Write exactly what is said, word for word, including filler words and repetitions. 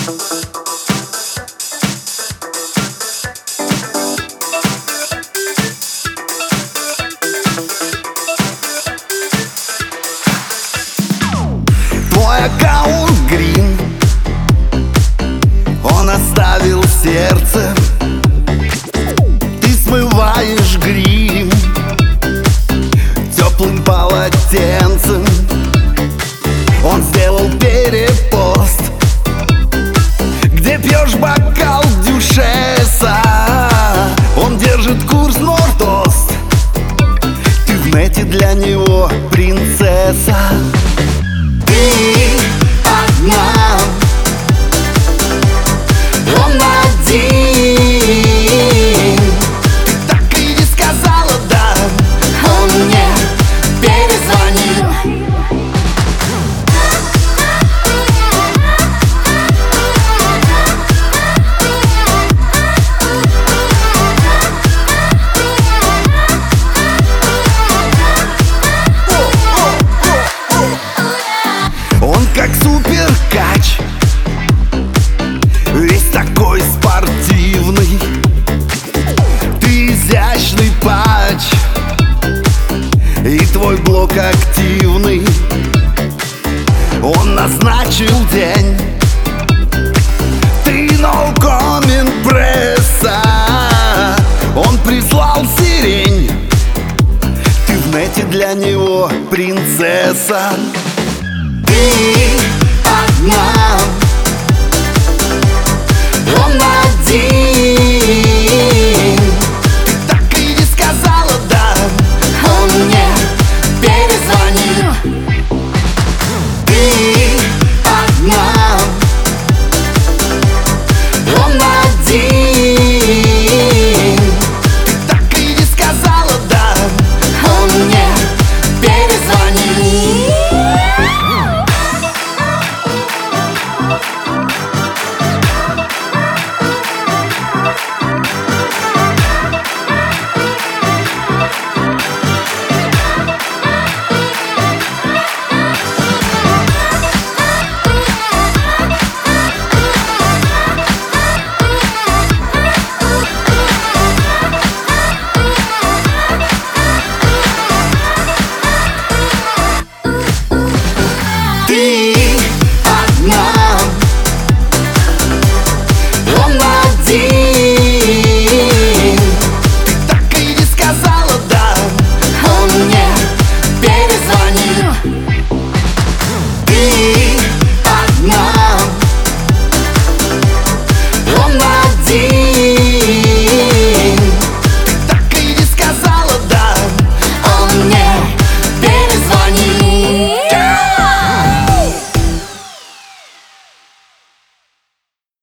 Твой аккаунт грин, он оставил сердце. Ты смываешь грим теплым полотенцем. Он сделал перепост, где пьешь бокал дюшеса. Он держит курс норд-ост. Ты в нете для него принцесса. Ты одна, он один. Ты так и не сказала «да», он мне перезвонил. Он как суперкач, весь такой спортивный. Ты изящный патч, и твой блок активный. Он назначил день, ты no comment пресса. Он прислал сирень, ты в нете для него принцесса. Ты одна, он один. Ты так и не сказала «да», он мне перезвонил. Ты одна, он один. Ты так и не сказала «да», он мне перезвонил. Ты одна, он один. Ты так и не сказала «да», он мне перезвонил. Ты